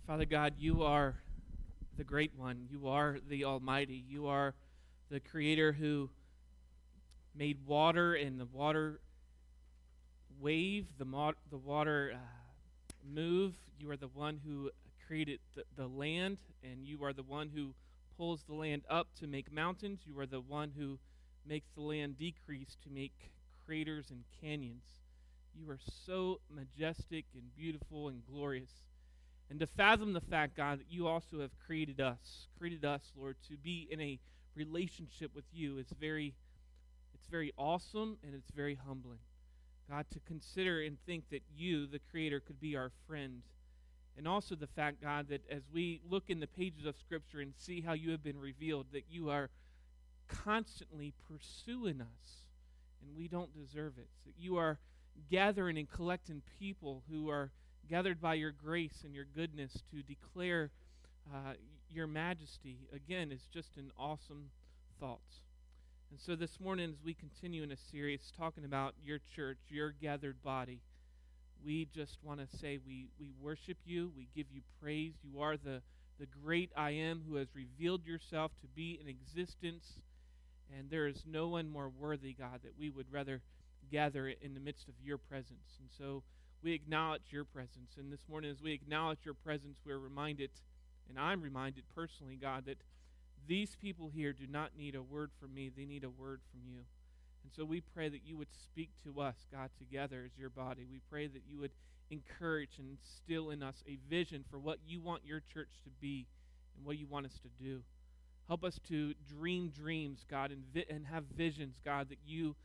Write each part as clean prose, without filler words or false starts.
Father God, you are the great one. You are the Almighty. You are the Creator who made water and the water wave, the water move. You are the one who created the land, and you are the one who pulls the land up to make mountains. You are the one who makes the land decrease to make craters and canyons. You are so majestic and beautiful and glorious. And to fathom the fact, God, that you also have created us, Lord, to be in a relationship with you, it's very awesome and it's very humbling. God, to consider and think that you, the Creator, could be our friend. And also the fact, God, that as we look in the pages of Scripture and see how you have been revealed, that you are constantly pursuing us, and we don't deserve it. That you are gathering and collecting people who are gathered by your grace and your goodness to declare your majesty. Again, it's just an awesome thought. And so this morning, as we continue in a series talking about your church, your gathered body, we just want to say we worship you, we give you praise. You are the great I am who has revealed yourself to be in existence, and there is no one more worthy, God, that we would rather gather in the midst of your presence. And so we acknowledge your presence. And this morning, as we acknowledge your presence, we're reminded, and I'm reminded personally, God, that these people here do not need a word from me. They need a word from you. And so we pray that you would speak to us, God, together as your body. We pray that you would encourage and instill in us a vision for what you want your church to be and what you want us to do. Help us to dream dreams, God, and have visions, God, that you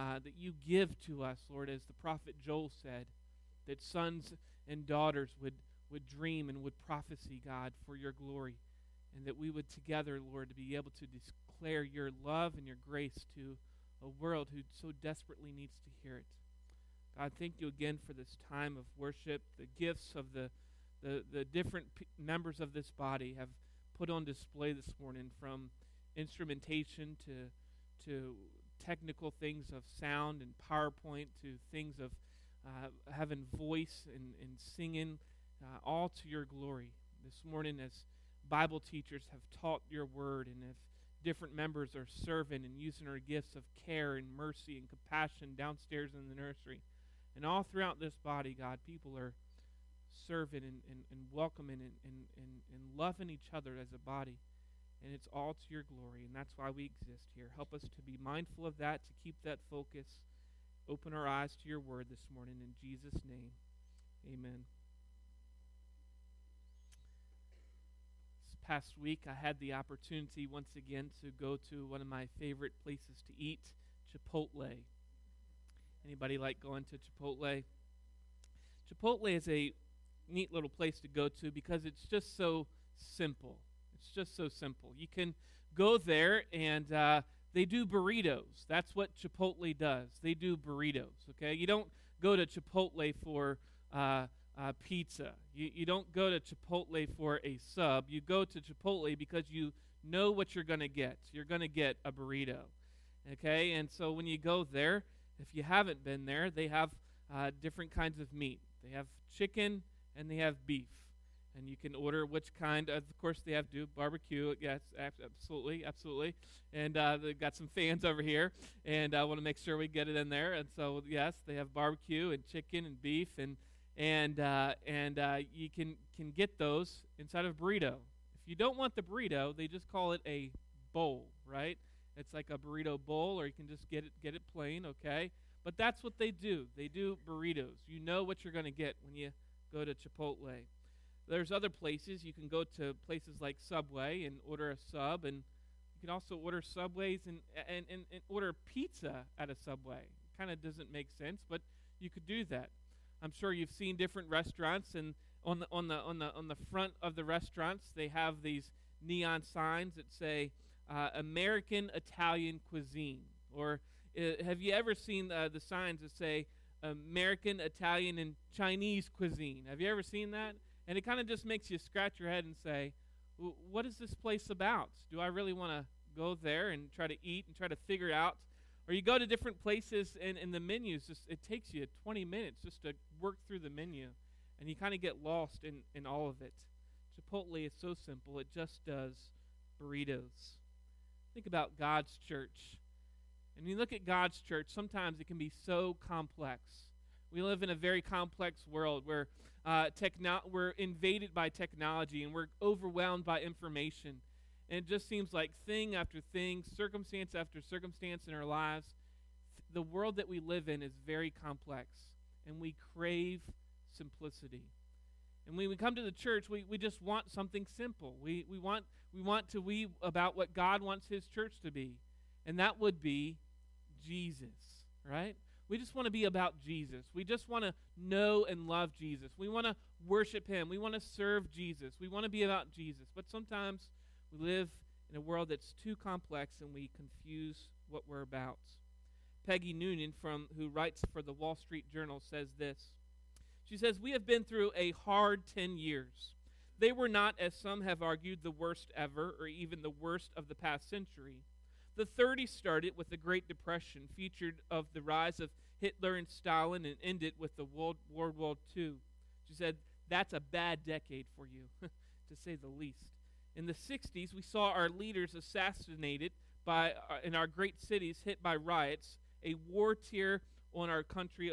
give to us, Lord, as the prophet Joel said, that sons and daughters would dream and would prophesy, God, for your glory, and that we would together, Lord, be able to declare your love and your grace to a world who so desperately needs to hear it. God, thank you again for this time of worship. The gifts of the different members of this body have put on display this morning, from instrumentation to technical things of sound and PowerPoint to things of having voice and singing, all to your glory. This morning, as Bible teachers have taught your word, and if different members are serving and using our gifts of care and mercy and compassion downstairs in the nursery, and all throughout this body, God, people are serving and welcoming and loving each other as a body. And it's all to your glory, and that's why we exist here. Help us to be mindful of that, to keep that focus. Open our eyes to your word this morning. In Jesus' name, amen. This past week, I had the opportunity once again to go to one of my favorite places to eat, Chipotle. Anybody like going to Chipotle? Chipotle is a neat little place to go to because it's just so simple. It's just so simple. You can go there and they do burritos. That's what Chipotle does. They do burritos, okay? You don't go to Chipotle for pizza. You don't go to Chipotle for a sub. You go to Chipotle because you know what you're going to get. You're going to get a burrito, okay? And so when you go there, if you haven't been there, they have different kinds of meat. They have chicken and they have beef. And you can order which kind. Of course, they have barbecue. Yes, absolutely. And they've got some fans over here, and I want to make sure we get it in there. And so, yes, they have barbecue and chicken and beef, and you can get those inside of a burrito. If you don't want the burrito, they just call it a bowl, right? It's like a burrito bowl, or you can just get it plain, okay? But that's what they do. They do burritos. You know what you're going to get when you go to Chipotle. There's other places. You can go to places like Subway and order a sub, and you can also order Subways and order pizza at a Subway. It kind of doesn't make sense, but you could do that. I'm sure you've seen different restaurants, and on the front of the restaurants they have these neon signs that say American Italian cuisine. Or have you ever seen the signs that say American Italian and Chinese cuisine? Have you ever seen that? And it kind of just makes you scratch your head and say, what is this place about? Do I really want to go there and try to eat and try to figure it out? Or you go to different places and the menus, it takes you 20 minutes just to work through the menu. And you kind of get lost in all of it. Chipotle is so simple, it just does burritos. Think about God's church. And you look at God's church, sometimes it can be so complex. We live in a very complex world where we're invaded by technology and we're overwhelmed by information. And it just seems like thing after thing, circumstance after circumstance in our lives, the world that we live in is very complex, and we crave simplicity. And when we come to the church, we just want something simple. We want to be about what God wants his church to be, and that would be Jesus, right? We just want to be about Jesus. We just want to know and love Jesus. We want to worship him. We want to serve Jesus. We want to be about Jesus. But sometimes we live in a world that's too complex and we confuse what we're about. Peggy Noonan, who writes for the Wall Street Journal, says this. She says, "We have been through a hard 10 years. They were not, as some have argued, the worst ever or even the worst of the past century. The 30s started with the Great Depression, featured of the rise of Hitler and Stalin, and ended with the World War II. She said, that's a bad decade for you, to say the least. In the 60s, we saw our leaders assassinated in our great cities, hit by riots. A war tore our country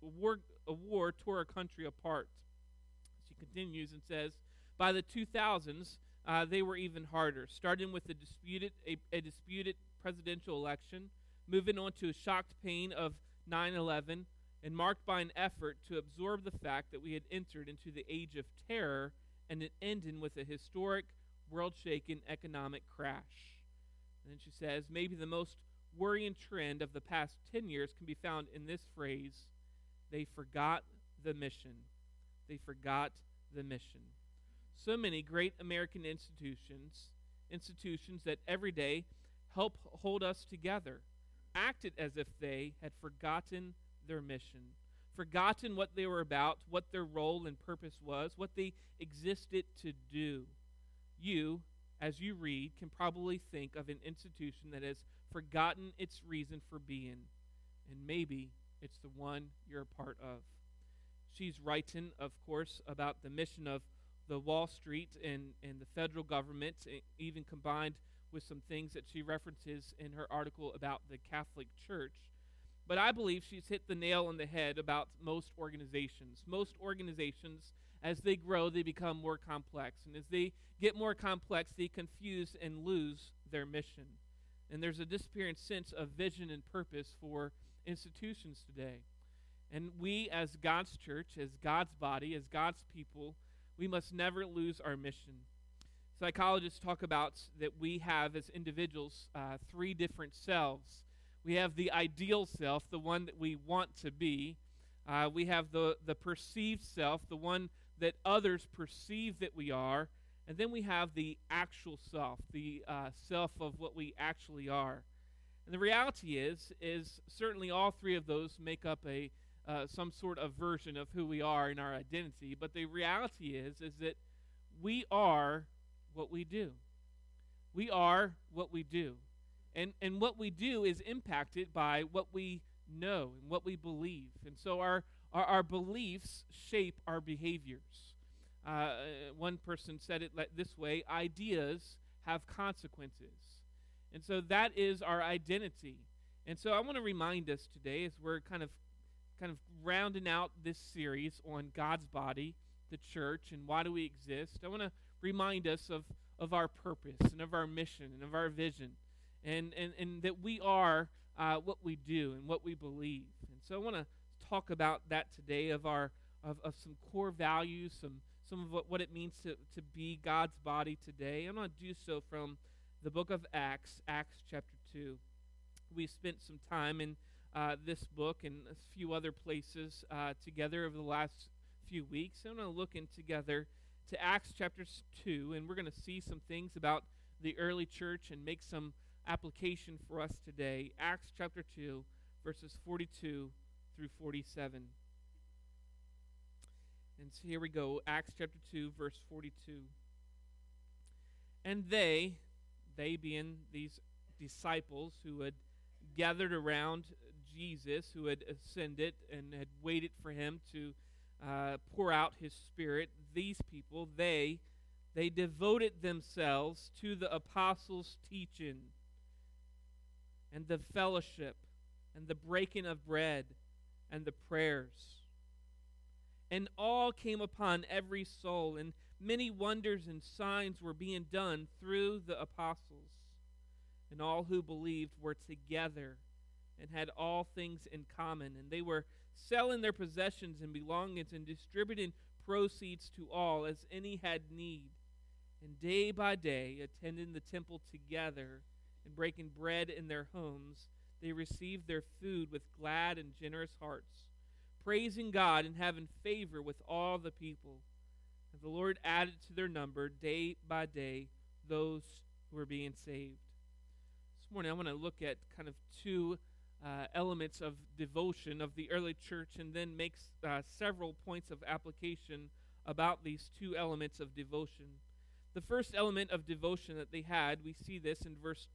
apart. She continues and says, by the 2000s, they were even harder, starting with a disputed presidential election, moving on to a shocked pain of 9/11, and marked by an effort to absorb the fact that we had entered into the age of terror, and it ended with a historic, world-shaking economic crash. And then she says, maybe the most worrying trend of the past 10 years can be found in this phrase, they forgot the mission. They forgot the mission. So many great American institutions that every day help hold us together, acted as if they had forgotten their mission, forgotten what they were about, what their role and purpose was, what they existed to do. You, as you read, can probably think of an institution that has forgotten its reason for being, and maybe it's the one you're a part of. She's writing, of course, about the mission of the Wall Street and the federal government, even combined with some things that she references in her article about the Catholic Church. But I believe she's hit the nail on the head about most organizations. Most organizations, as they grow, they become more complex. And as they get more complex, they confuse and lose their mission. And there's a disappearing sense of vision and purpose for institutions today. And we, as God's church, as God's body, as God's people, we must never lose our mission. Psychologists talk about that we have, as individuals, 3 different selves. We have the ideal self, the one that we want to be. We have the perceived self, the one that others perceive that we are. And then we have the actual self, the self of what we actually are. And the reality is certainly all 3 of those make up some sort of version of who we are in our identity. But the reality is that we are what we do. We are what we do. And what we do is impacted by what we know and what we believe. And so our beliefs shape our behaviors. One person said it this way, ideas have consequences. And so that is our identity. And so I want to remind us today, as we're kind of rounding out this series on God's body, the church, and why do we exist, I want to remind us of our purpose and of our mission and of our vision, and that we are what we do and what we believe. And so I want to talk about that today, of some core values, some of what it means to be God's body today. I'm going to do so from the book of Acts chapter 2. We spent some time in this book and a few other places together over the last few weeks. I'm going to look in together to Acts chapter 2, and we're going to see some things about the early church and make some application for us today. Acts chapter 2, verses 42 through 47. And so here we go, Acts chapter 2, verse 42. And they being these disciples who had gathered around Jesus, who had ascended and had waited for him to pour out his Spirit, these people, they They devoted themselves to the apostles' teaching and the fellowship and the breaking of bread and the prayers. And awe came upon every soul, and many wonders and signs were being done through the apostles. And all who believed were together and had all things in common. And they were selling their possessions and belongings and distributing proceeds to all as any had need. And day by day, attending the temple together and breaking bread in their homes, they received their food with glad and generous hearts, praising God and having favor with all the people. And the Lord added to their number day by day those who were being saved. This morning I want to look at kind of two elements of devotion of the early church, and then make several points of application about these two elements of devotion. The first element of devotion that they had, we see this in verse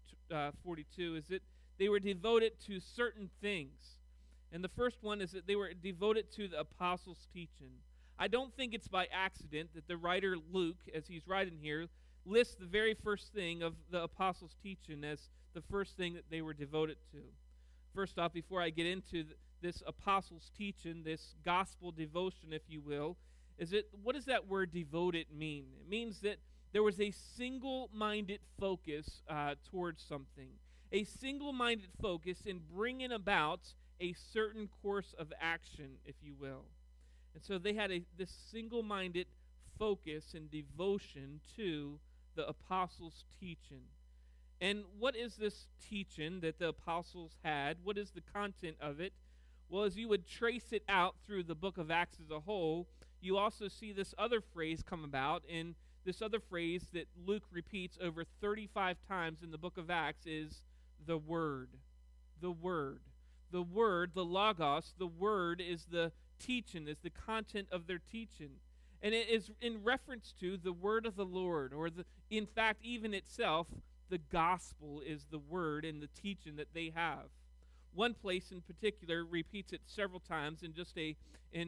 42, is that they were devoted to certain things. And the first one is that they were devoted to the apostles' teaching. I don't think it's by accident that the writer Luke, as he's writing here, lists the very first thing of the apostles' teaching as the first thing that they were devoted to. First off, before I get into this apostles' teaching, this gospel devotion, if you will, what does that word devoted mean? It means that there was a single-minded focus towards something, a single-minded focus in bringing about a certain course of action, if you will. And so they had this single-minded focus and devotion to the apostles' teaching. And what is this teaching that the apostles had? What is the content of it? Well, as you would trace it out through the book of Acts as a whole, you also see this other phrase come about, and this other phrase that Luke repeats over 35 times in the book of Acts is the Word. The Word. The Word, the Logos, the Word is the teaching, is the content of their teaching. And it is in reference to the Word of the Lord, or in fact, even itself, the gospel is the word and the teaching that they have. One place in particular repeats it several times in just a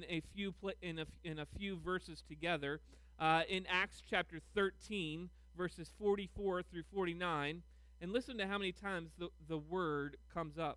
few verses together. In Acts chapter 13, verses 44 through 49, and listen to how many times the word comes up.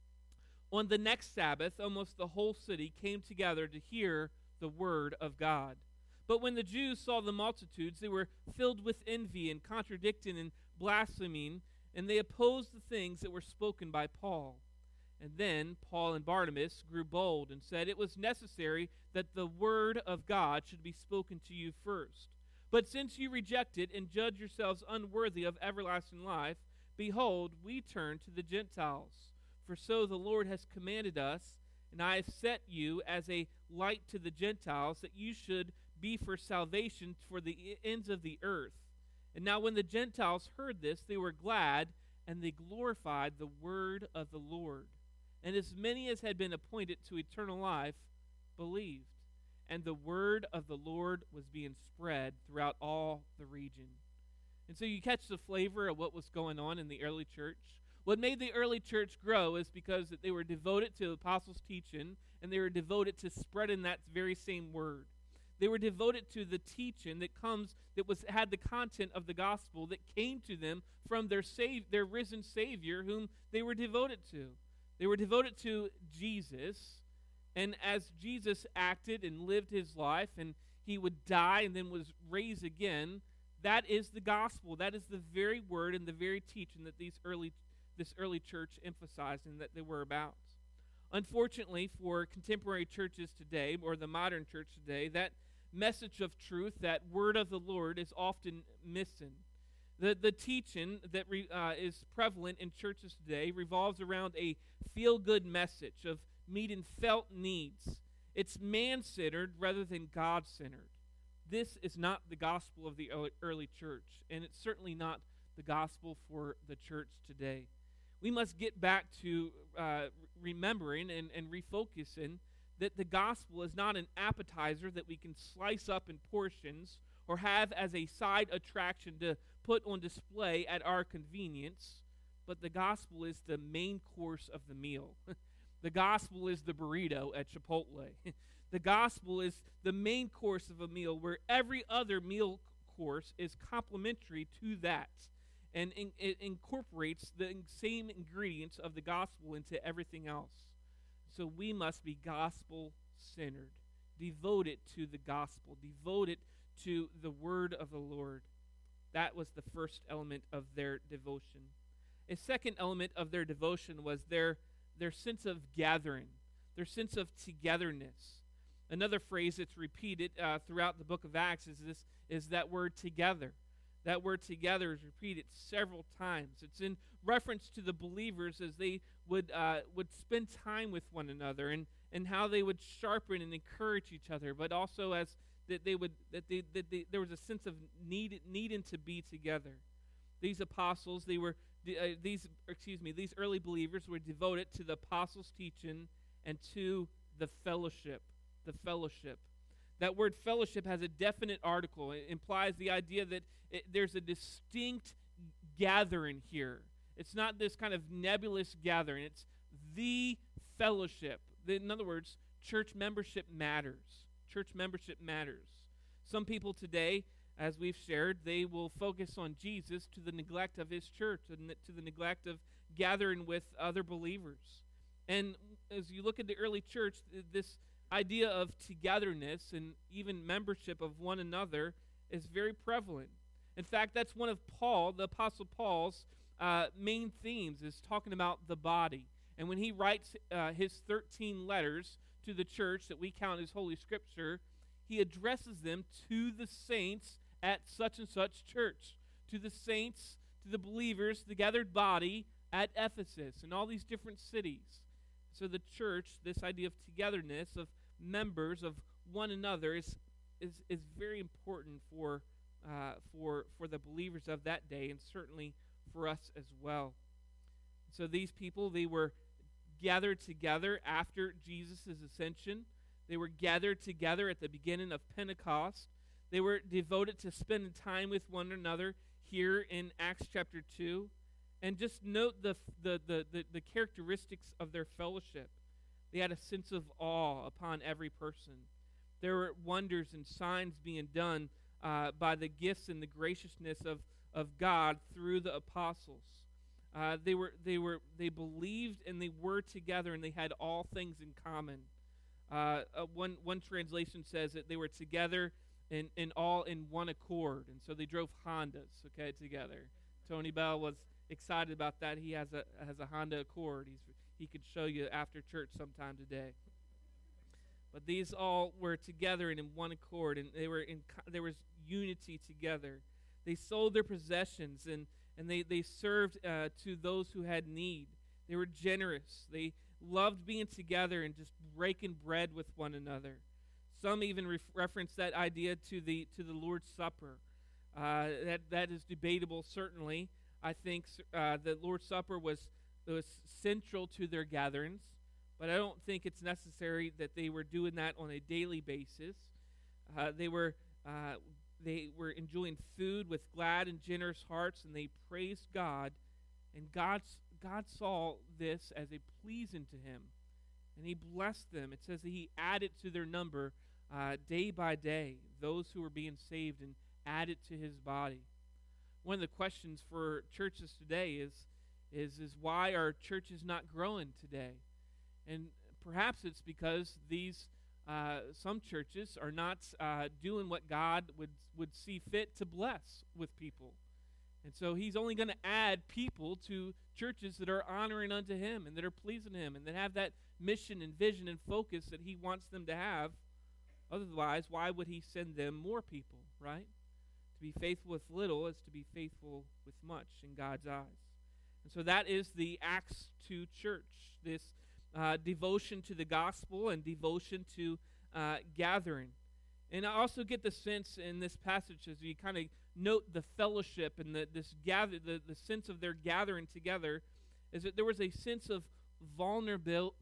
On the next Sabbath, almost the whole city came together to hear the word of God. But when the Jews saw the multitudes, they were filled with envy and contradicting and blaspheming, and they opposed the things that were spoken by Paul. And then Paul and Barnabas grew bold and said, "It was necessary that the word of God should be spoken to you first. But since you reject it and judge yourselves unworthy of everlasting life, behold, we turn to the Gentiles. For so the Lord has commanded us, and I have set you as a light to the Gentiles, that you should be for salvation for the ends of the earth." And now when the Gentiles heard this, they were glad, and they glorified the word of the Lord. And as many as had been appointed to eternal life believed. And the word of the Lord was being spread throughout all the region. And so you catch the flavor of what was going on in the early church. What made the early church grow is because that they were devoted to the apostles' teaching, and they were devoted to spreading that very same word. They were devoted to the teaching that had the content of the gospel that came to them from their risen Savior, whom they were devoted to. They were devoted to Jesus, and as Jesus acted and lived his life, and he would die and then was raised again, that is the gospel. That is the very word and the very teaching that this early church emphasized and that they were about. Unfortunately, for contemporary churches today, or the modern church today, that message of truth, that word of the Lord, is often missing. The teaching that is prevalent in churches today revolves around a feel-good message of meeting felt needs. It's man-centered rather than God-centered. This is not the gospel of the early church, and it's certainly not the gospel for the church today. We must get back to remembering and refocusing that the gospel is not an appetizer that we can slice up in portions or have as a side attraction to put on display at our convenience, but the gospel is the main course of the meal. The gospel is the burrito at Chipotle. The gospel is the main course of a meal, where every other meal course, is complementary to that, and it incorporates the same ingredients of the gospel into everything else. So we must be gospel-centered, devoted to the gospel, devoted to the word of the Lord. That was the first element of their devotion. A second element of their devotion was their sense of gathering, their sense of togetherness. Another phrase that's repeated throughout the book of Acts is that word together. That word together is repeated several times. It's in reference to the believers as they would spend time with one another and how they would sharpen and encourage each other, but also as that there was a sense of needing to be together. These apostles, these early believers were devoted to the apostles' teaching and to the fellowship. The fellowship. That word fellowship has a definite article. It implies the idea that there's a distinct gathering here. It's not this kind of nebulous gathering. It's the fellowship. In other words, church membership matters. Church membership matters. Some people today, as we've shared, they will focus on Jesus to the neglect of his church and to the neglect of gathering with other believers. And as you look at the early church, this idea of togetherness and even membership of one another is very prevalent. In fact, that's one of the Apostle Paul's main themes, is talking about the body. And when he writes his 13 letters to the church that we count as Holy Scripture, he addresses them to the saints at such and such church, to the saints, to the believers, the gathered body at Ephesus and all these different cities. So the church, this idea of togetherness, of members of one another, is very important for the believers of that day, and certainly for us as well. So these people, they were gathered together after Jesus' ascension. They were gathered together at the beginning of Pentecost. They were devoted to spending time with one another here in Acts chapter 2. And just note the characteristics of their fellowship. They had a sense of awe upon every person. There were wonders and signs being done by the gifts and the graciousness of God through the apostles. They believed and they were together and they had all things in common. One translation says that they were together and all in one accord, and so they drove Hondas together. Tony Bell was excited about that. He has a Honda Accord. He could show you after church sometime today. But these all were together and in one accord, and there was unity together. They sold their possessions and they served to those who had need. They were generous. They loved being together and just breaking bread with one another. Some even reference that idea to the Lord's Supper. That is debatable, certainly. I think the Lord's Supper was central to their gatherings, but I don't think it's necessary that they were doing that on a daily basis. They were enjoying food with glad and generous hearts, and they praised God, and God saw this as a pleasing to him, and he blessed them. It says that he added to their number day by day those who were being saved and added to his body. One of the questions for churches today is why are churches not growing today? And perhaps it's because these some churches are not doing what God would see fit to bless with people. And so he's only going to add people to churches that are honoring unto him and that are pleasing him and that have that mission and vision and focus that he wants them to have. Otherwise, why would he send them more people, right? To be faithful with little is to be faithful with much in God's eyes. And so that is the Acts 2 church, this devotion to the gospel and devotion to gathering. And I also get the sense in this passage, as we kind of note the fellowship and the sense of their gathering together, is that there was a sense of vulnerability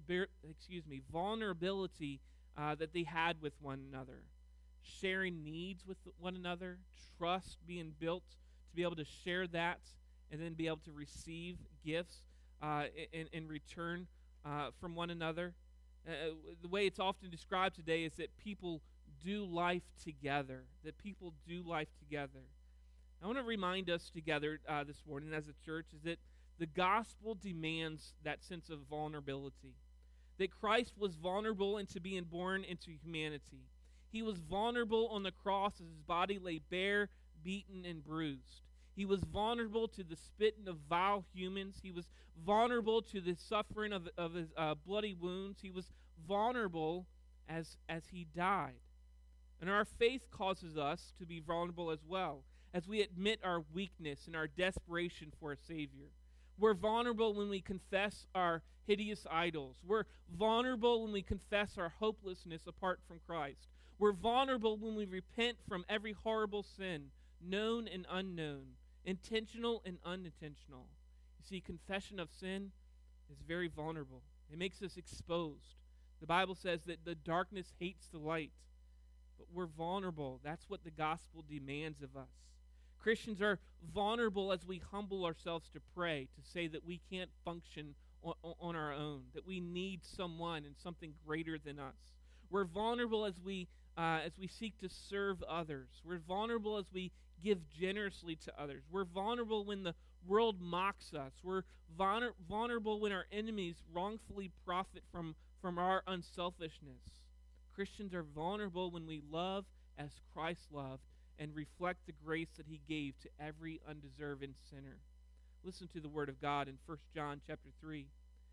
that they had with one another, sharing needs with one another, trust being built to be able to share that and then be able to receive gifts in return from one another. The way it's often described today is that people do life together, that people do life together. I want to remind us together this morning as a church is that the gospel demands that sense of vulnerability, that Christ was vulnerable into being born into humanity. He was vulnerable on the cross as his body lay bare, beaten, and bruised. He was vulnerable to the spitting of vile humans. He was vulnerable to the suffering of his bloody wounds. He was vulnerable as he died. And our faith causes us to be vulnerable as well, as we admit our weakness and our desperation for a Savior. We're vulnerable when we confess our hideous idols. We're vulnerable when we confess our hopelessness apart from Christ. We're vulnerable when we repent from every horrible sin, known and unknown, intentional and unintentional. You see, confession of sin is very vulnerable. It makes us exposed. The Bible says that the darkness hates the light, but we're vulnerable. That's what the gospel demands of us. Christians are vulnerable as we humble ourselves to pray, to say that we can't function on our own, that we need someone and something greater than us. We're vulnerable as we seek to serve others. We're vulnerable as we give generously to others. We're vulnerable when the world mocks us. We're vulnerable when our enemies wrongfully profit from our unselfishness. Christians are vulnerable when we love as Christ loved and reflect the grace that he gave to every undeserving sinner. Listen to the word of God in 1 John chapter 3.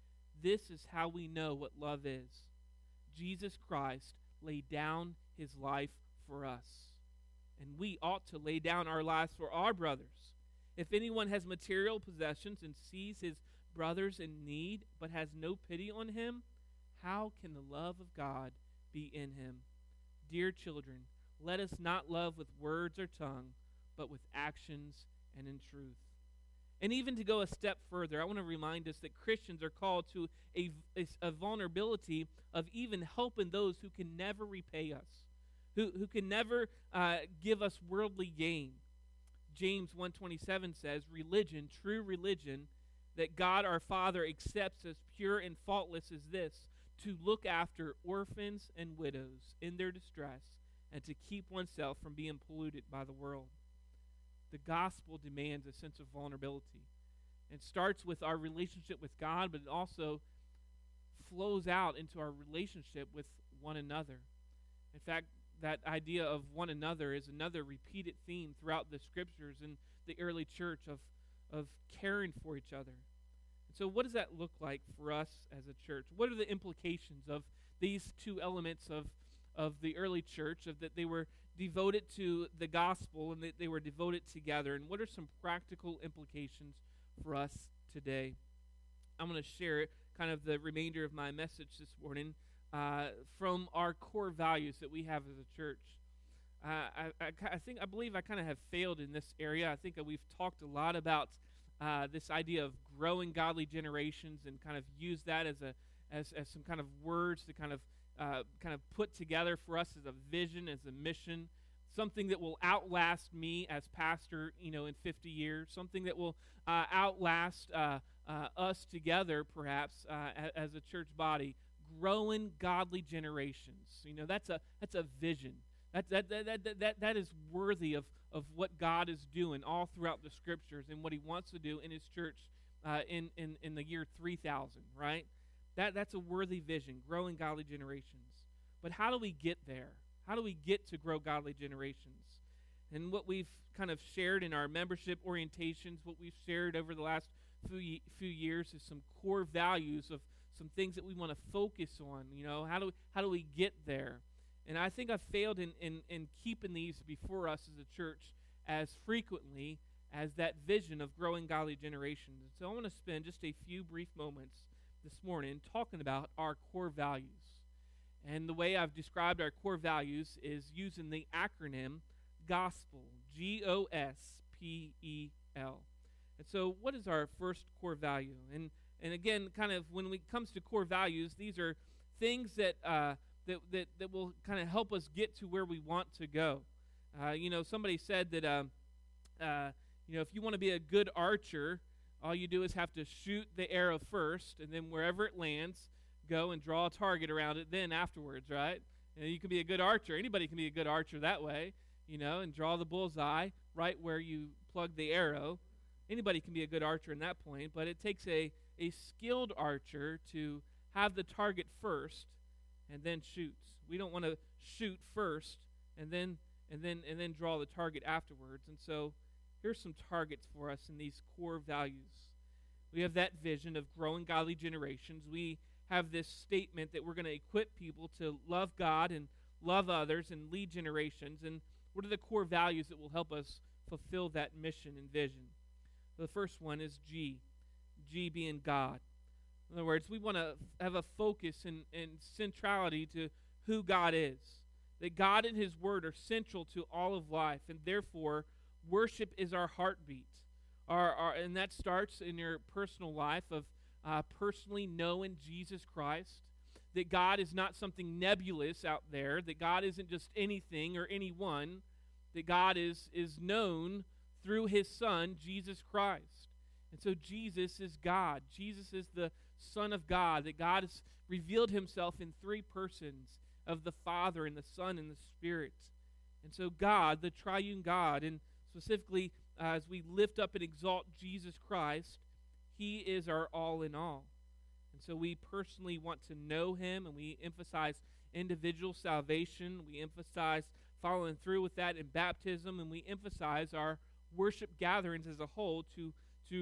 This is how we know what love is. Jesus Christ laid down his life for us, and we ought to lay down our lives for our brothers. If anyone has material possessions and sees his brothers in need but has no pity on him, how can the love of God be in him? Dear children, let us not love with words or tongue, but with actions and in truth. And even to go a step further, I want to remind us that Christians are called to a vulnerability of even helping those who can never repay us, who can never give us worldly gain. James 1:27 says, religion, true religion, that God our Father accepts as pure and faultless is this, to look after orphans and widows in their distress, and to keep oneself from being polluted by the world. The gospel demands a sense of vulnerability. It starts with our relationship with God, but it also flows out into our relationship with one another. In fact, that idea of one another is another repeated theme throughout the scriptures in the early church of caring for each other. And so what does that look like for us as a church? What are the implications of these two elements of the early church, of that they were devoted to the gospel and that they were devoted together? And what are some practical implications for us today? I'm going to share kind of the remainder of my message this morning from our core values that we have as a church. I believe I kind of have failed in this area. I think that we've talked a lot about this idea of growing godly generations and kind of use that as some kind of words to kind of put together for us as a vision, as a mission, something that will outlast me as pastor, in 50 years, something that will outlast us together, perhaps, as a church body, growing godly generations. That's a vision. That is worthy of what God is doing all throughout the scriptures and what he wants to do in his church in the year 3000, right? That's a worthy vision, growing godly generations. But how do we get there? How do we get to grow godly generations? And what we've kind of shared in our membership orientations, what we've shared over the last few years is some core values of some things that we want to focus on. How do we get there? And I think I've failed in keeping these before us as a church as frequently as that vision of growing godly generations. And so I want to spend just a few brief moments this morning talking about our core values. And the way I've described our core values is using the acronym GOSPEL, GOSPEL. And so what is our first core value? And again, kind of when it comes to core values, these are things that will kind of help us get to where we want to go. Somebody said that if you want to be a good archer, all you do is have to shoot the arrow first, and then wherever it lands, go and draw a target around it then afterwards, right? You can be a good archer. Anybody can be a good archer that way, and draw the bullseye right where you plug the arrow. Anybody can be a good archer in that point, but it takes a skilled archer to have the target first and then shoots. We don't want to shoot first and then draw the target afterwards. And so here's some targets for us in these core values. We have that vision of growing godly generations. We have this statement that we're going to equip people to love God and love others and lead generations. And what are the core values that will help us fulfill that mission and vision? The first one is G being God. In other words, we want to have a focus and centrality to who God is. That God and His Word are central to all of life, and therefore worship is our heartbeat. And that starts in your personal life of personally knowing Jesus Christ, that God is not something nebulous out there, that God isn't just anything or anyone, that God is known through His Son, Jesus Christ. And so Jesus is God. Jesus is the Son of God, that God has revealed Himself in three persons of the Father and the Son and the Spirit. And so God, the triune God, and specifically as we lift up and exalt Jesus Christ, He is our all in all. And so we personally want to know Him, and we emphasize individual salvation. We emphasize following through with that in baptism, and we emphasize our worship gatherings as a whole to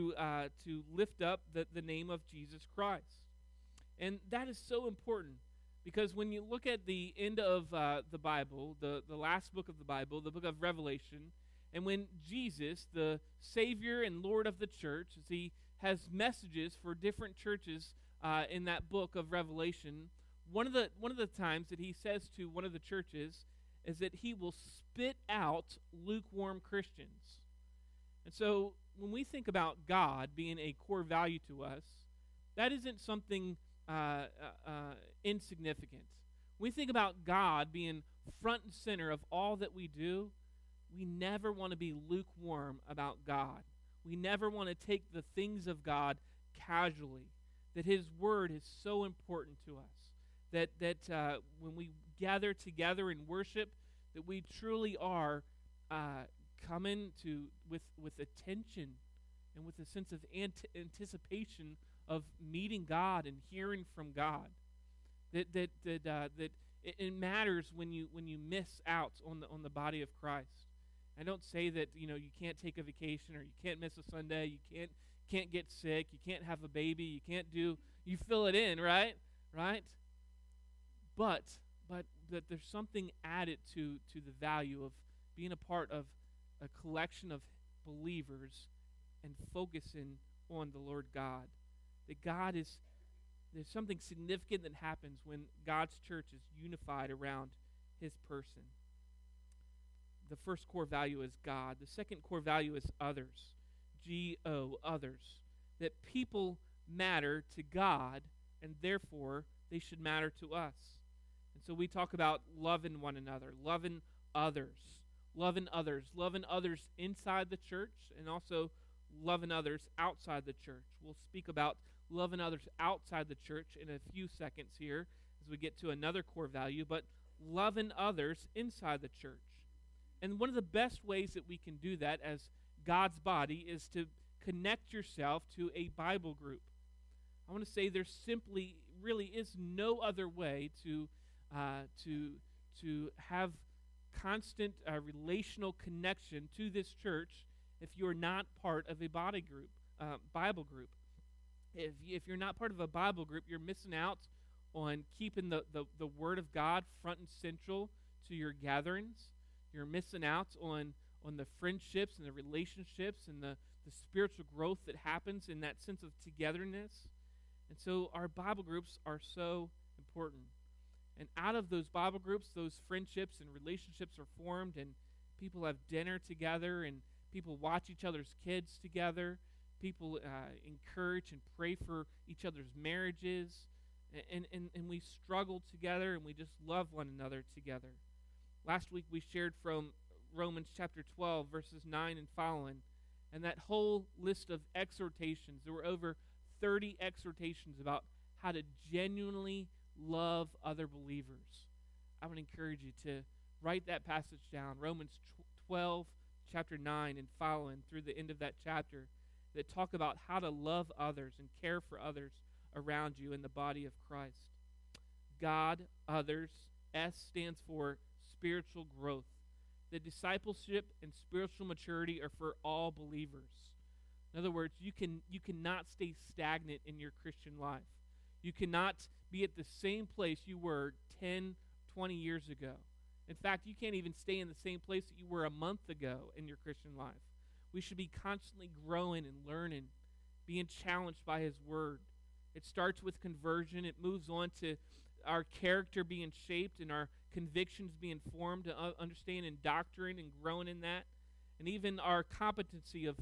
lift up the name of Jesus Christ. And that is so important, because when you look at the end of the Bible, the last book of the Bible, the book of Revelation, and when Jesus, the Savior and Lord of the church, as He has messages for different churches in that book of Revelation, one of the times that He says to one of the churches is that He will spit out lukewarm Christians. And so when we think about God being a core value to us, that isn't something insignificant. When we think about God being front and center of all that we do, we never want to be lukewarm about God. We never want to take the things of God casually, that His Word is so important to us, that when we gather together in worship, that we truly are coming with attention and with a sense of anticipation of meeting God and hearing from God. That it matters when you miss out on the body of Christ. I don't say that you can't take a vacation, or you can't miss a Sunday, you can't get sick, you can't have a baby, you fill it in, right? But that there's something added to the value of being a part of a collection of believers and focusing on the Lord God. That there's something significant that happens when God's church is unified around His person. The first core value is God. The second core value is others. G-O, others. That people matter to God, and therefore they should matter to us. And so we talk about loving one another, loving others inside the church, and also loving others outside the church. We'll speak about loving others outside the church in a few seconds here as we get to another core value, but loving others inside the church. And one of the best ways that we can do that as God's body is to connect yourself to a Bible group. I want to say there simply really is no other way to have constant relational connection to this church if you're not part of a Bible group. If you're not part of a Bible group, you're missing out on keeping the Word of God front and central to your gatherings. You're missing out on the friendships and the relationships and the spiritual growth that happens in that sense of togetherness. And so our Bible groups are so important. And out of those Bible groups, those friendships and relationships are formed, and people have dinner together, and people watch each other's kids together. People encourage and pray for each other's marriages, and we struggle together, and we just love one another together. Last week we shared from Romans chapter 12, verses 9 and following, and that whole list of exhortations. There were over 30 exhortations about how to genuinely love other believers. I would encourage you to write that passage down, Romans 12, chapter 9, and following through the end of that chapter, that talk about how to love others and care for others around you in the body of Christ. God, others, S stands for spiritual growth. The discipleship and spiritual maturity are for all believers. In other words, you cannot stay stagnant in your Christian life. You cannot be at the same place you were 10, 20 years ago. In fact, you can't even stay in the same place that you were a month ago in your Christian life. We should be constantly growing and learning, being challenged by His Word. It starts with conversion. It moves on to our character being shaped and our convictions being formed, to understanding doctrine and growing in that, and even our competency of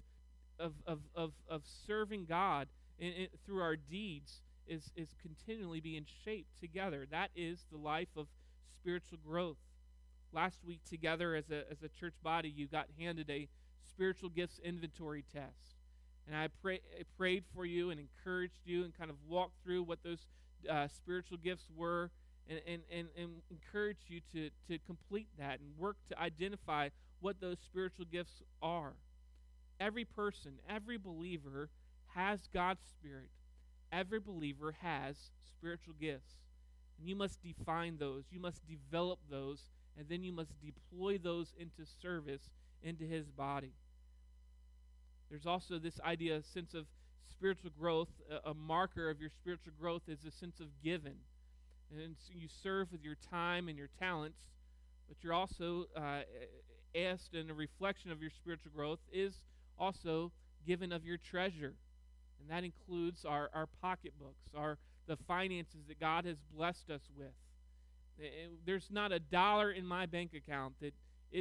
serving God through our deeds is continually being shaped together. That is the life of spiritual growth. Last week together as a church body, you got handed a spiritual gifts inventory test. And I prayed for you and encouraged you and kind of walked through what those spiritual gifts were, and encouraged you to complete that and work to identify what those spiritual gifts are. Every person, every believer has God's Spirit. Every believer has spiritual gifts. And you must define those. You must develop those. And then you must deploy those into service into His body. There's also this idea, a sense of spiritual growth. A marker of your spiritual growth is a sense of giving. And so you serve with your time and your talents, but you're also asked, and a reflection of your spiritual growth is also giving of your treasure. And that includes our pocketbooks, the finances that God has blessed us with. There's not a dollar in my bank account that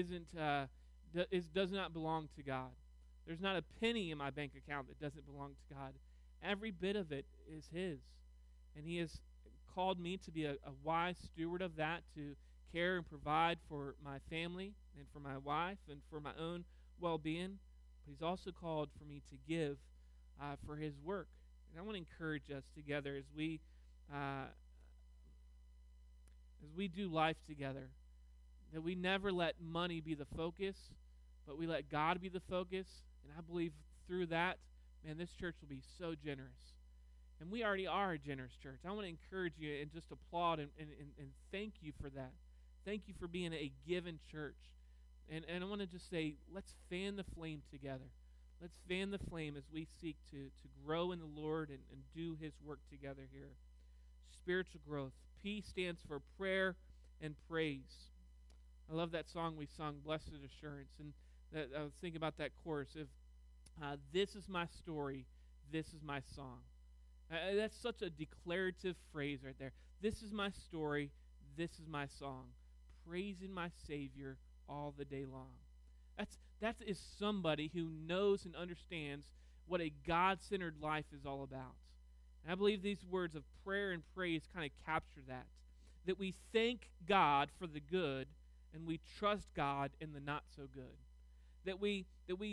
does not belong to God. There's not a penny in my bank account that doesn't belong to God. Every bit of it is His. And He has called me to be a wise steward of that, to care and provide for my family and for my wife and for my own well-being. But He's also called for me to give for His work. And I want to encourage us together as we do life together, that we never let money be the focus, but we let God be the focus. And I believe through that, man, this church will be so generous. And we already are a generous church. I want to encourage you and just applaud and thank you for that. Thank you for being a given church. And I want to just say, let's fan the flame together. Let's fan the flame as we seek to grow in the Lord and do His work together here. Spiritual growth. P stands for prayer and praise. I love that song we sung, Blessed Assurance. And I was thinking about that chorus of, this is my story, this is my song. That's such a declarative phrase right there. This is my story, this is my song. Praising my Savior all the day long. That is somebody who knows and understands what a God-centered life is all about. And I believe these words of prayer and praise kind of capture that. That we thank God for the good and we trust God in the not so good. That we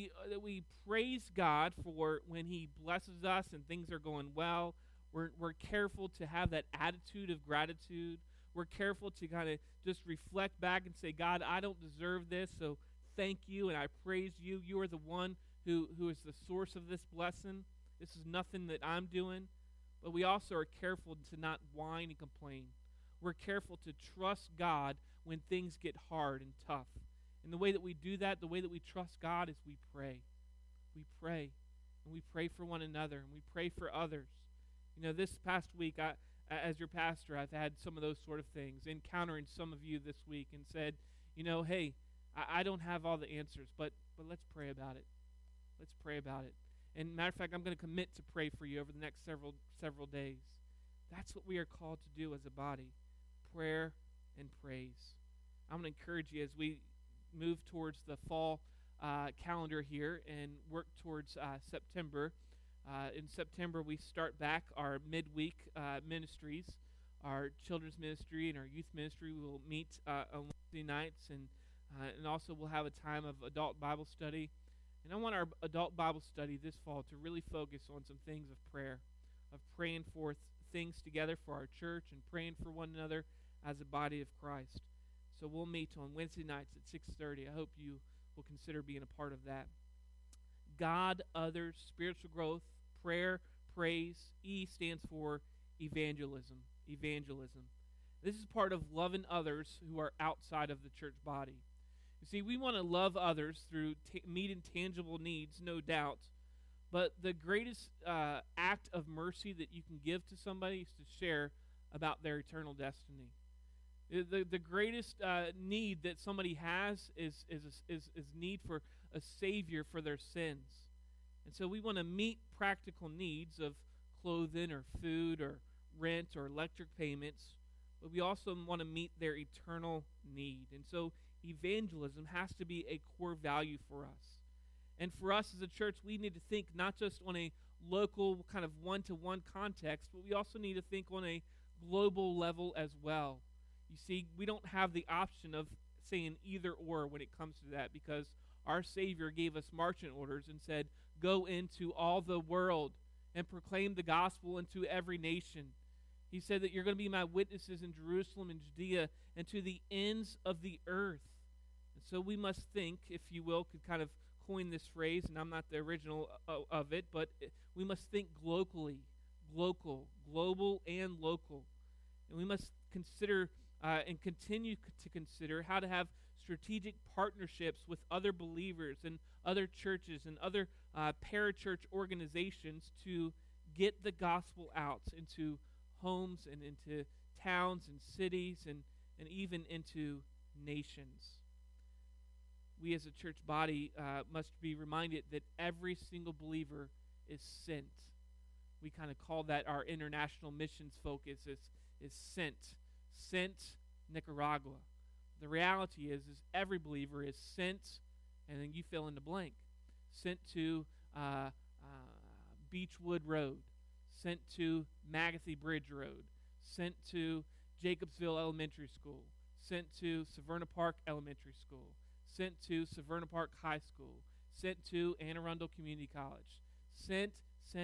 praise God for when He blesses us and things are going well. We're careful to have that attitude of gratitude. We're careful to kind of just reflect back and say, God, I don't deserve this, so thank you and I praise you. You are the one who is the source of this blessing. This is nothing that I'm doing. But we also are careful to not whine and complain. We're careful to trust God when things get hard and tough. And the way that we do that, the way that we trust God, is we pray. We pray. And we pray for one another. And we pray for others. You know, this past week, as your pastor, I've had some of those sort of things, encountering some of you this week, and said, you know, hey, I don't have all the answers, but let's pray about it. Let's pray about it. And matter of fact, I'm going to commit to pray for you over the next several days. That's what we are called to do as a body. Prayer and praise. I'm going to encourage you as we move towards the fall calendar here and work towards September. In September, we start back our midweek ministries, our children's ministry and our youth ministry. We will meet on Wednesday nights, and also we'll have a time of adult Bible study. And I want our adult Bible study this fall to really focus on some things of prayer, of praying for things together for our church and praying for one another as a body of Christ. So we'll meet on Wednesday nights at 6:30. I hope you will consider being a part of that. God, others, spiritual growth, prayer, praise. E stands for evangelism. Evangelism. This is part of loving others who are outside of the church body. You see, we want to love others through meeting tangible needs, no doubt. But the greatest act of mercy that you can give to somebody is to share about their eternal destiny. The greatest need that somebody has is need for a Savior for their sins. And so we want to meet practical needs of clothing or food or rent or electric payments, but we also want to meet their eternal need. And so evangelism has to be a core value for us. And for us as a church, we need to think not just on a local kind of one-to-one context, but we also need to think on a global level as well. You see, we don't have the option of saying either or when it comes to that, because our Savior gave us marching orders and said, go into all the world and proclaim the gospel into every nation. He said that you're going to be my witnesses in Jerusalem and Judea and to the ends of the earth. And so we must think, if you will, could kind of coin this phrase, and I'm not the original of it, but we must think global and local. And we must consider and continue to consider how to have strategic partnerships with other believers and other churches and other parachurch organizations to get the gospel out into homes and into towns and cities and even into nations. We as a church body must be reminded that every single believer is sent. We kind of call that our international missions focus is sent Nicaragua. The reality is every believer is sent, and then you fill in the blank. Sent to Beechwood Road, sent to Magathie Bridge Road, sent to Jacobsville Elementary School, sent to Severna Park Elementary School, sent to Severna Park High School, sent to Anne Arundel Community College. Sent.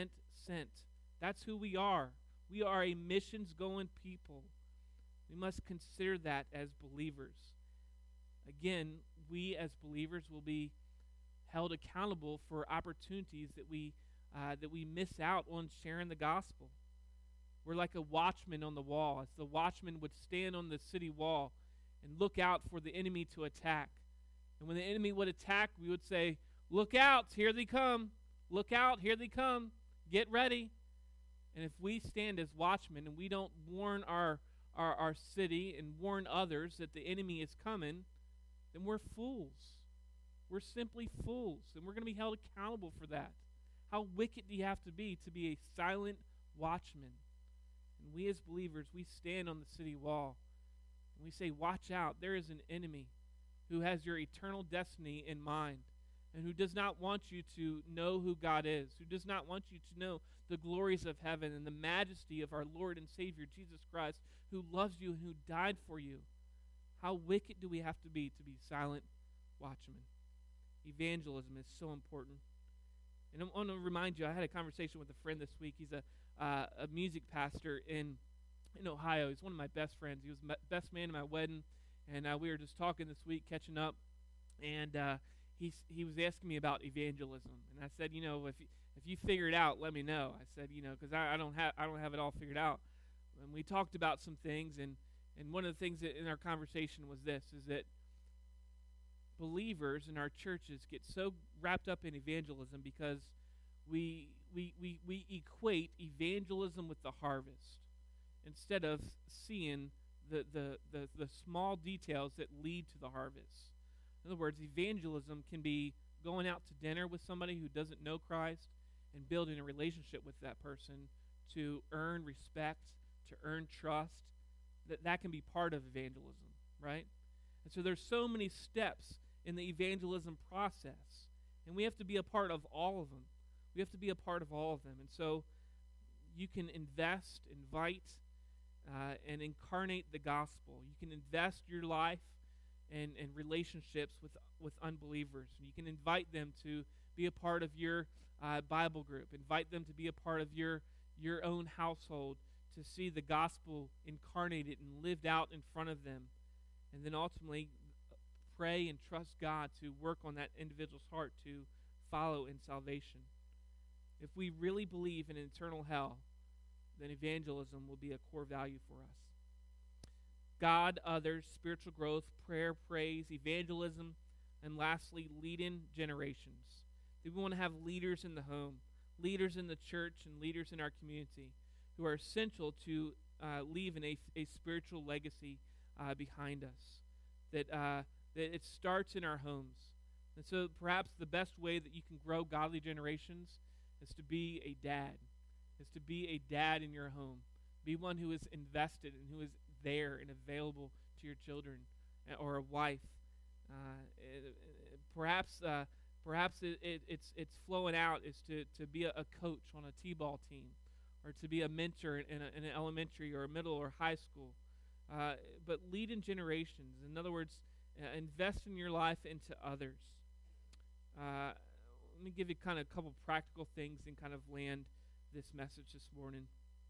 That's who we are. We are a missions-going people. We must consider that as believers. Again, we as believers will be held accountable for opportunities that we miss out on sharing the gospel. We're like a watchman on the wall. As the watchman would stand on the city wall and look out for the enemy to attack. And when the enemy would attack, we would say, "Look out, here they come. Look out, here they come. Get ready." And if we stand as watchmen and we don't warn our city and warn others that the enemy is coming, then we're fools. We're simply fools, and we're going to be held accountable for that. How wicked do you have to be a silent watchman? And we as believers, we stand on the city wall, and we say, watch out, there is an enemy who has your eternal destiny in mind, and who does not want you to know who God is, who does not want you to know the glories of heaven and the majesty of our Lord and Savior, Jesus Christ, who loves you and who died for you. How wicked do we have to be silent watchmen? Evangelism is so important. And I want to remind you, I had a conversation with a friend this week. He's a music pastor in Ohio. He's one of my best friends. He was best man at my wedding, and we were just talking this week, catching up, and he was asking me about evangelism, and I said, if you figure it out, let me know. I said, because I don't have it all figured out. And we talked about some things, and one of the things that in our conversation was this: is that believers in our churches get so wrapped up in evangelism because we equate evangelism with the harvest instead of seeing the small details that lead to the harvest. In other words, evangelism can be going out to dinner with somebody who doesn't know Christ and building a relationship with that person to earn respect, to earn trust. That can be part of evangelism, right? And so there's so many steps in the evangelism process, and we have to be a part of all of them. We have to be a part of all of them. And so you can invest, invite, and incarnate the gospel. You can invest your life and relationships with unbelievers. You can invite them to be a part of your Bible group. Invite them to be a part of your own household, to see the gospel incarnated and lived out in front of them. and then ultimately pray and trust God to work on that individual's heart to follow in salvation. If we really believe in eternal hell, then evangelism will be a core value for us. God, others, spiritual growth, prayer, praise, evangelism, and lastly, lead-in generations. We want to have leaders in the home, leaders in the church, and leaders in our community who are essential to leaving a spiritual legacy behind us. That it starts in our homes. And so perhaps the best way that you can grow godly generations is to be a dad, is to be a dad in your home. Be one who is invested and who is there and available to your children, or a wife. Perhaps it's flowing out is to be a coach on a t-ball team, or to be a mentor in an elementary or a middle or high school. But lead in generations. In other words, invest in your life into others. Let me give you kind of a couple practical things and kind of land this message this morning.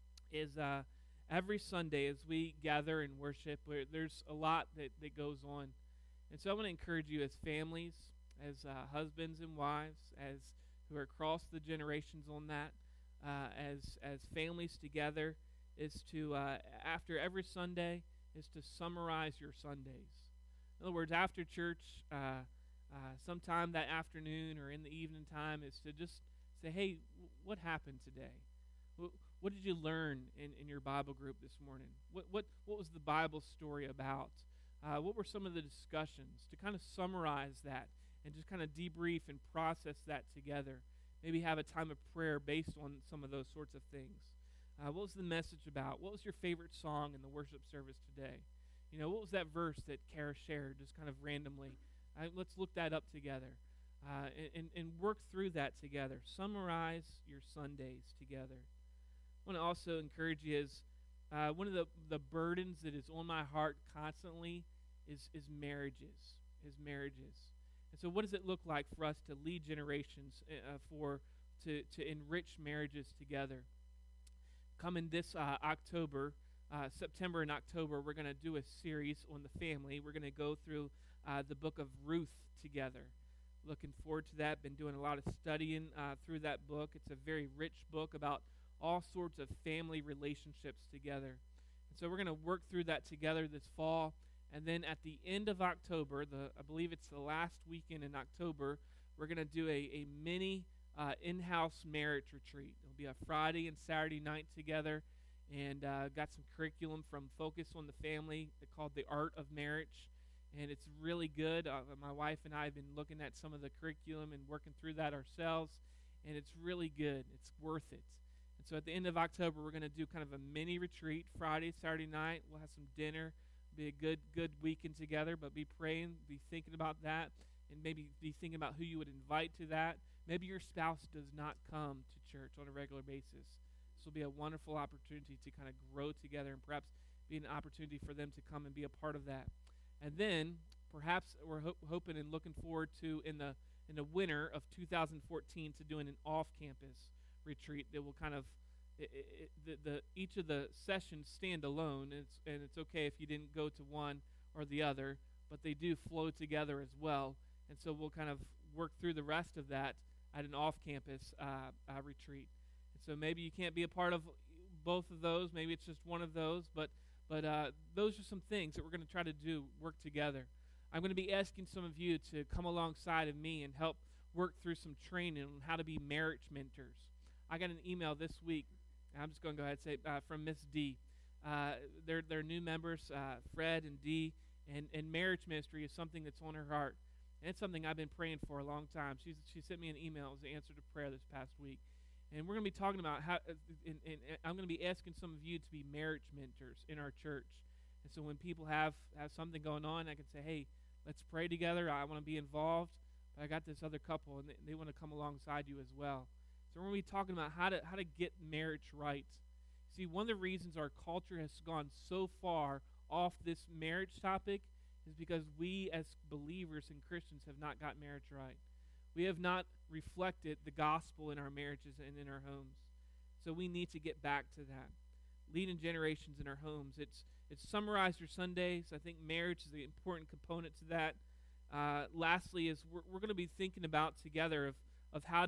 Every Sunday as we gather and worship, there's a lot that goes on. And so I want to encourage you as families, as husbands and wives, as who are across the generations on that, as families together, is to, after every Sunday, is to summarize your Sundays. In other words, after church, sometime that afternoon or in the evening time, is to just say, hey, what happened today? What did you learn in your Bible group this morning? What was the Bible story about? What were some of the discussions? To kind of summarize that and just kind of debrief and process that together. Maybe have a time of prayer based on some of those sorts of things. What was the message about? What was your favorite song in the worship service today? What was that verse that Kara shared just kind of randomly? Let's look that up together and work through that together. Summarize your Sundays together. I want to also encourage you is one of the burdens that is on my heart constantly is marriages. And so what does it look like for us to lead generations, to enrich marriages together? Coming this October, September and October, we're going to do a series on the family. We're going to go through the book of Ruth together. Looking forward to that. Been doing a lot of studying through that book. It's a very rich book about all sorts of family relationships together. And so we're going to work through that together this fall. And then at the end of October, I believe it's the last weekend in October, we're going to do a mini in-house marriage retreat. It'll be a Friday and Saturday night together. And got some curriculum from Focus on the Family called The Art of Marriage. And it's really good. My wife and I have been looking at some of the curriculum and working through that ourselves. And it's really good. It's worth it. And so at the end of October, we're going to do kind of a mini retreat, Friday, Saturday night. We'll have some dinner. Be a good weekend together, but be praying, be thinking about that, and maybe be thinking about who you would invite to that. Maybe your spouse does not come to church on a regular basis. This will be a wonderful opportunity to kind of grow together and perhaps be an opportunity for them to come and be a part of that. And then perhaps we're hoping and looking forward to in the winter of 2014 to doing an off-campus retreat that will kind of each of the sessions stand alone, and it's okay if you didn't go to one or the other, but they do flow together as well. And so we'll kind of work through the rest of that at an off-campus retreat. And so maybe you can't be a part of both of those. Maybe it's just one of those, but those are some things that we're going to try to do, work together. I'm going to be asking some of you to come alongside of me and help work through some training on how to be marriage mentors. I got an email this week. I'm just going to go ahead and say from Miss D. They're new members, Fred and D, and marriage ministry is something that's on her heart. And it's something I've been praying for a long time. She sent me an email as an answer to prayer this past week. And we're going to be talking about how, and I'm going to be asking some of you to be marriage mentors in our church. And so when people have something going on, I can say, hey, let's pray together. I want to be involved. But I got this other couple, and they want to come alongside you as well. So we're going to be talking about how to get marriage right. See, one of the reasons our culture has gone so far off this marriage topic is because we as believers and Christians have not got marriage right. We have not reflected the gospel in our marriages and in our homes. So we need to get back to that. leading generations in our homes. It's summarize your Sundays. I think marriage is the important component to that. Lastly, is we're going to be thinking about together of how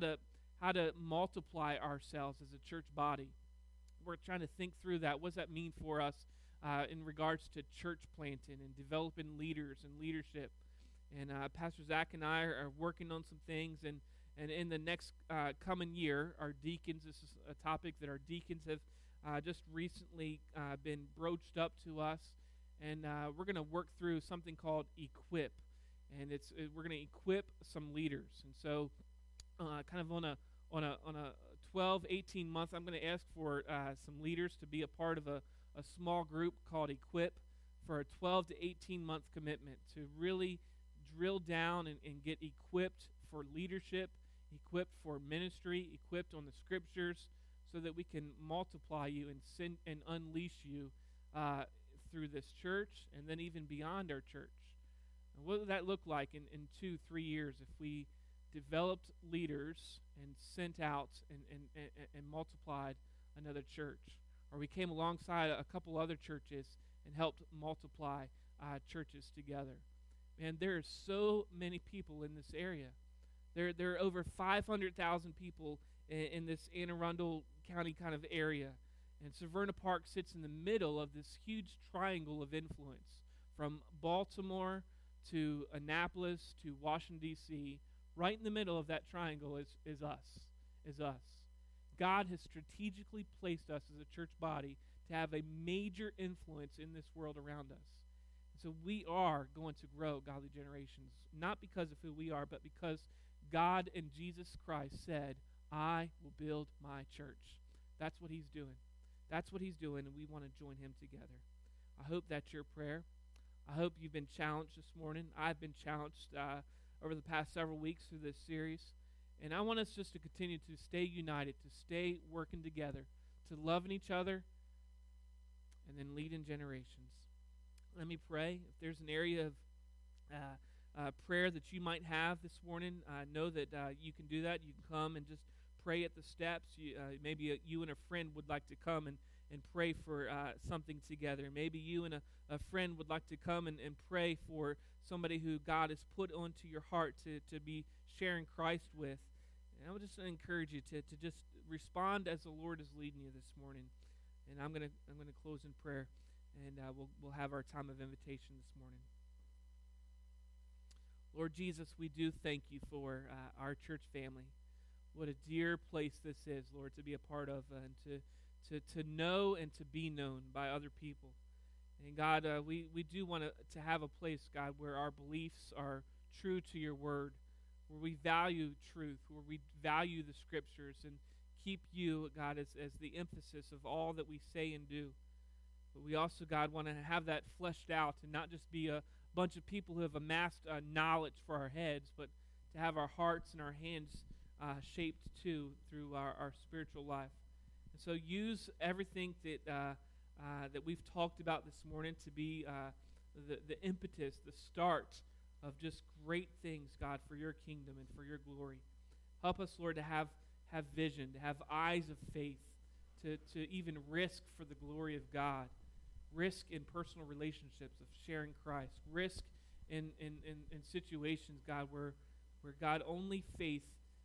to multiply ourselves as a church body. We're trying to think through that. What does that mean for us in regards to church planting and developing leaders and leadership? And Pastor Zach and I are working on some things, and in the next coming year, our deacons, this is a topic that our deacons have just recently been broached up to us, and we're going to work through something called Equip, and we're going to equip some leaders. And so kind of on a 12, 18 month, I'm going to ask for some leaders to be a part of a small group called Equip for a 12 to 18 month commitment to really drill down and get equipped for leadership, equipped for ministry, equipped on the scriptures, so that we can multiply you and send and unleash you through this church and then even beyond our church. And what would that look like in 2-3 years if we developed leaders and sent out and multiplied another church? Or we came alongside a couple other churches and helped multiply churches together. Man, there are so many people in this area. There are over 500,000 people in this Anne Arundel County kind of area. And Severna Park sits in the middle of this huge triangle of influence, from Baltimore to Annapolis to Washington, D.C. Right in the middle of that triangle is us. God has strategically placed us as a church body to have a major influence in this world around us. So we are going to grow Godly Generations, not because of who we are, but because God and Jesus Christ said, I will build my church. That's what he's doing. That's what he's doing, and we want to join him together. I hope that's your prayer. I hope you've been challenged this morning. I've been challenged over the past several weeks through this series. And I want us just to continue to stay united, to stay working together, to loving each other, and then leading generations. Let me pray. If there's an area of prayer that you might have this morning, know that you can do that. You can come and just pray at the steps. Maybe you and a friend would like to come and pray for something together. Maybe you and a friend would like to come and pray for somebody who God has put onto your heart to be sharing Christ with. And I would just encourage you to just respond as the Lord is leading you this morning. And I'm gonna close in prayer, and we'll have our time of invitation this morning. Lord Jesus, we do thank you for our church family. What a dear place this is, Lord, to be a part of and to know and to be known by other people. And God, we do want to have a place, God, where our beliefs are true to your word, where we value truth, where we value the scriptures and keep you, God, as the emphasis of all that we say and do. But we also, God, want to have that fleshed out and not just be a bunch of people who have amassed knowledge for our heads, but to have our hearts and our hands shaped too through our spiritual life. And so use everything that we've talked about this morning to be the impetus, the start of just great things, God, for your kingdom and for your glory. Help us, Lord, to have vision, to have eyes of faith, to even risk for the glory of God, risk in personal relationships of sharing Christ, risk in situations, God, where God, only faith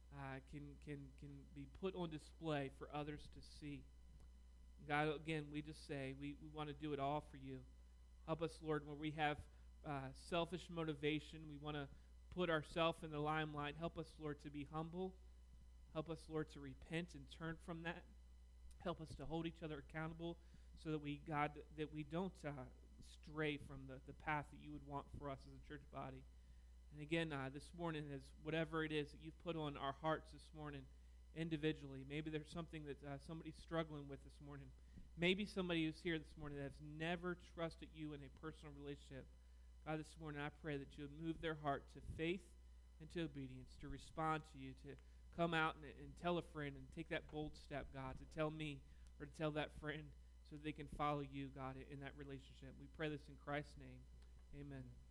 can be put on display for others to see. God, again, we just say we want to do it all for you. Help us, Lord, where we have selfish motivation, we want to put ourselves in the limelight. Help us, Lord, to be humble. Help us, Lord, to repent and turn from that. Help us to hold each other accountable so that we, God, that we don't stray from the path that you would want for us as a church body. And again, this morning, as whatever it is that you've put on our hearts this morning, individually, maybe there's something that somebody's struggling with this morning. Maybe somebody who's here this morning that has never trusted you in a personal relationship. God, this morning I pray that you would move their heart to faith and to obedience, to respond to you, to come out and tell a friend and take that bold step, God, to tell me or to tell that friend so that they can follow you, God, in that relationship. We pray this in Christ's name. Amen.